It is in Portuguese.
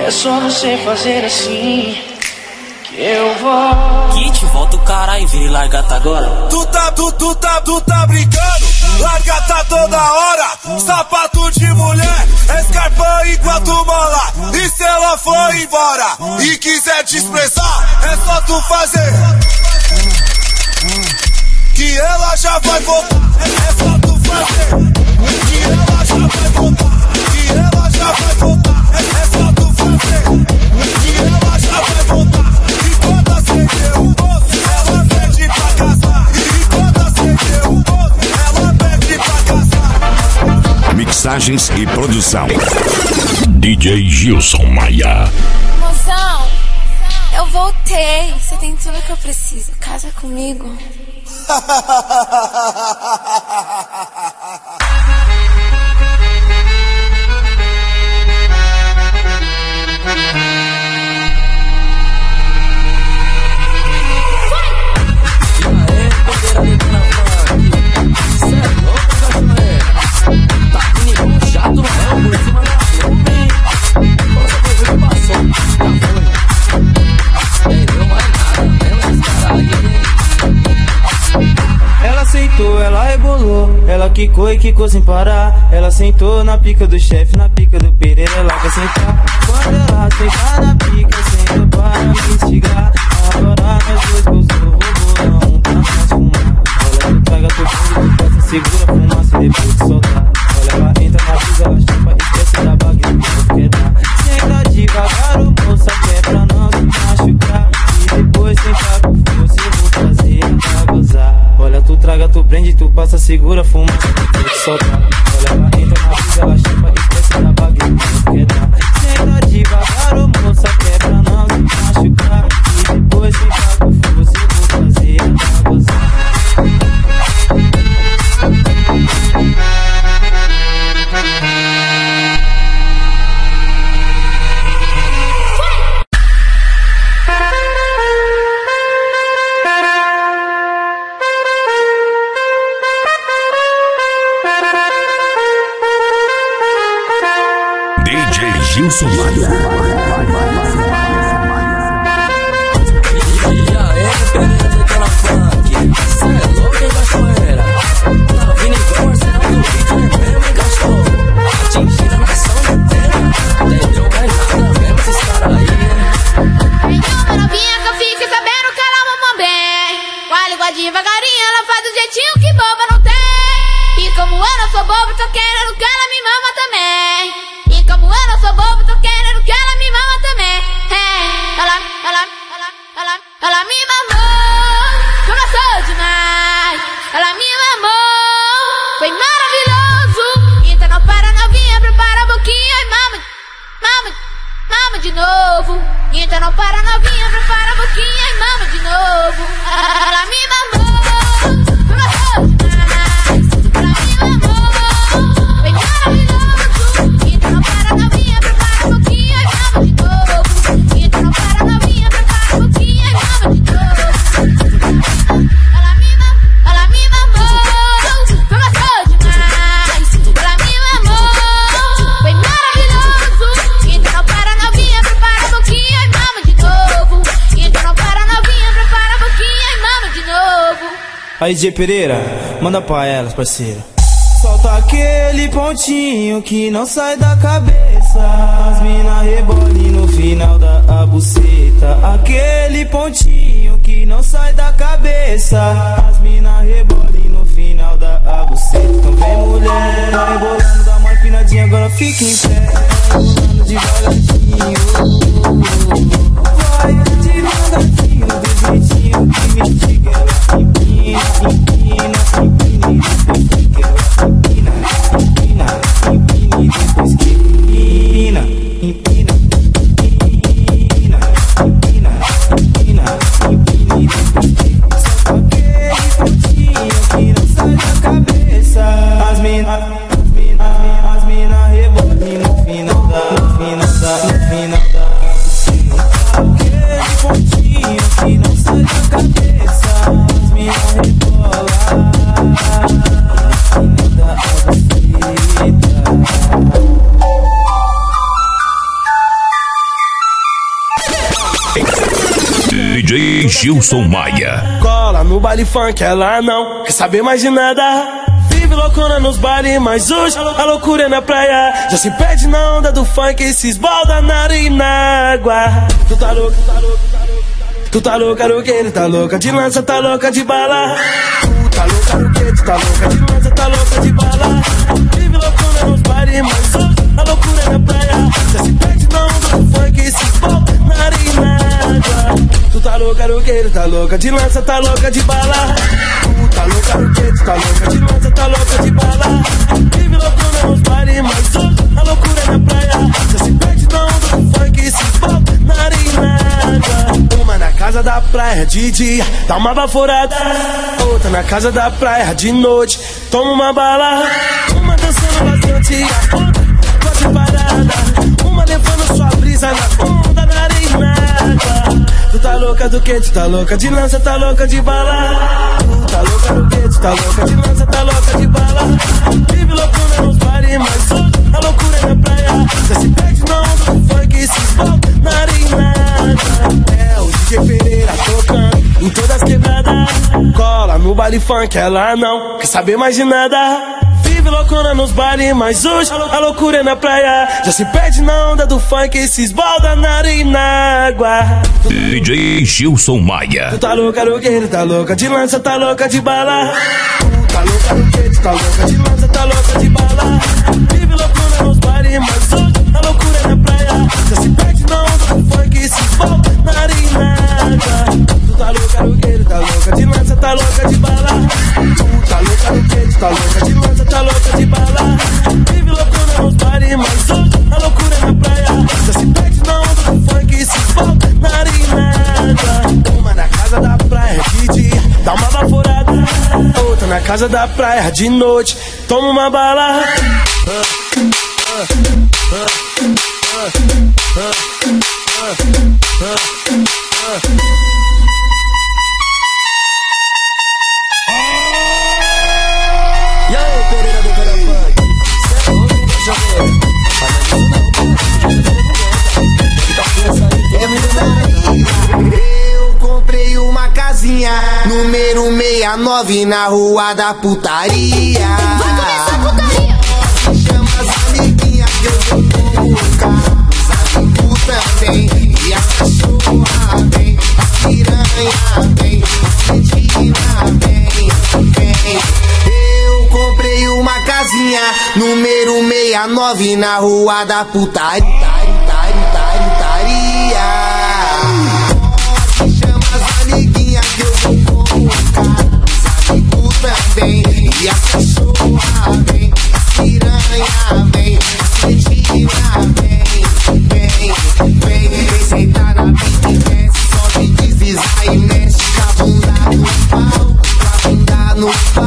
É só você fazer assim que eu vou. Kit, volta o caralho e vira largata agora. Tu tá brincando? Largata toda hora. Sapato de mulher, escarpão enquanto mola. E se ela for embora e quiser te expressar, é só tu fazer que ela já vai voltar. É só tu fazer que ela já vai voltar. Que ela já vai voltar. É só tu fazer que ela já vai voltar. E quando acender o bolso, ela pede pra casar. E quando acender o bolso, ela pede pra casar. Mixagens e produção DJ Gilson Maia. Mozão, eu voltei. Você tem tudo que eu preciso. Casa comigo. Ela aceitou, ela rebolou, ela quicou e quicou sem parar. Ela sentou na pica do chefe, na pica do Pereira, ela quer sentar. Quando ela sentar na pica, senta para me instigar. Agora nós dois gostou, roubou, não tá mais fumar. Olha, tu traga teu fundo, tu passa, segura a fumaça e depois de soltar. Olha, ela entra na brisa, ela chupa, esquece da baga e depois quer dar. Senta devagar, o moça quer pra não se machucar. E depois sentar com força, eu vou fazer pra gozar. Olha, tu traga, tu prende, tu passa, segura, fuma, depois te soltar. Olha, ela entra na brisa, ela chupa, esquece da baga e depois quer dar. Senta devagar, o moça quer pra não se machucar. E depois sentar com força, eu vou fazer pra gozar. DJ Gilson Maia. Devagarinho, ela faz do jeitinho que boba não tem. E como eu não sou bobo, tô querendo que ela me mama também. E como eu não sou bobo, tô querendo que ela me mama também. Ela me mamou, eu gostou demais. Ela me mamou, foi maravilhoso. Então não para novinha, prepara a boquinha e mama de novo. Então não para novinha, prepara a boquinha e mama de novo. Ela me mamou, eu gostou demais. Ela me mamou, foi maravilhoso. Então não para novinha, prepara a boquinha e mama de novo. Então não para novinha, prepara a boquinha e mama de novo. Ela me mamou, eu gostou demais. Ela me mamou, foi maravilhoso. Então não para novinha, prepara a boquinha e mama de novo. Então não para novinha, prepara a boquinha e mama de novo. Aí, DJ Pereira, manda pra elas, parceiro. Solta aquele pontinho que não sai da cabeça. As mina rebole no final da buceta. Aquele pontinho que não sai da cabeça. As mina rebole no final da buceta. Então vem mulher, rebolando, dá uma empinadinha, agora fica em pé. Rebolando devagarzinho. Vai devagarzinho, do jeitinho que me instiga. Ela empina, empina, empina e depois fica. Empina, empina, empina e depois que empina, empina, empina, empina, empina, empina e depois que só aquele pontinho que não sai da cabeça. As mina rebolam no final da DJ Gilson Maia. Cola no baile funk, ela não quer saber mais de nada. Vive loucona nos bailes, mas hoje a loucura é na praia. Já se perde na onda do funk e se esbalda na areia e na água. Tu tá louco, tu tá louca, roqueira, tá louca de lança, tá louca de bala. Tu tá louca, roqueira, tu tá louca de lança, tá louca de bala. Vive loucona nos bailes, mas hoje a loucura é na praia. Já se perde na onda do funk e se esbalda na areia e na água. Tu tá louca, roqueira, tá louca de lança, tá louca de bala. Tu tá louca, roqueira, tu tá louca de lança, tá louca de bala. Vive loucona nos bailes, mas hoje a loucura é na praia. Já se perde na onda do funk e se esbalda na areia e na água. Uma na casa da praia de dia, dá uma baforada. Outra na casa da praia de noite, toma uma bala. Uma dançando bastante e a outra pode parada. Uma levando sua brisa na onda, na areia e na água. Tu tá louca do que? Tu tá louca de lança, tá louca de bala. Tu tá louca do que? Tu tá louca de lança, tá louca de bala. Vive loucura nos bares, mas hoje a loucura é na praia. Já se perde na onda do funk e se esbalda na areia e na água. É o DJ Pereira tocando em todas as quebradas. Cola no baile funk, ela não quer saber mais de nada. Vive loucona nos bailes, mas hoje a loucura é na praia. Já se perde na onda do funk e se esbalda na areia e na água. DJ Gilson Maia. Tu tá louca, roqueira, tá louca de lança, tá louca de bala. Tu tá louca, roqueira, tu tá louca de lança, tá louca de bala. Vive loucona nos bailes, mas hoje a loucura é na praia. Já se perde na onda do funk e se esbalda na areia e na água. Tu tá louca, roqueira, tá louca de lança, tá louca de bala. Tu tá louca, roqueira, tu tá louca de lança, tá louca de bala. Vive loucona nos bares, mas hoje a loucura é na praia. Já se perde na onda do funk e se esbalda na areia e na água. Uma na casa da praia de dia, dá uma baforada. Outra na casa da praia de noite, toma uma bala. E aí, Pereira do Carapunk? Cê é louco, hein, jogueiro? Eu comprei uma casinha, número 69, na rua da putaria. Vai começar a putaria. Chama as amiguinhas que eu vou buscar. Os amigos também, e as cachorras vem, as piranha vem, as mentiras vem. Eu comprei uma casinha, número 69, na rua da putaria. Chama as amiguinhas que eu vou colocar. Os amigos também, e as cachorras vem, as piranha vem, as mentiras vem sentar na pista e desce, sobe, desliza e mexe com a bunda no pau, com a bunda no pau.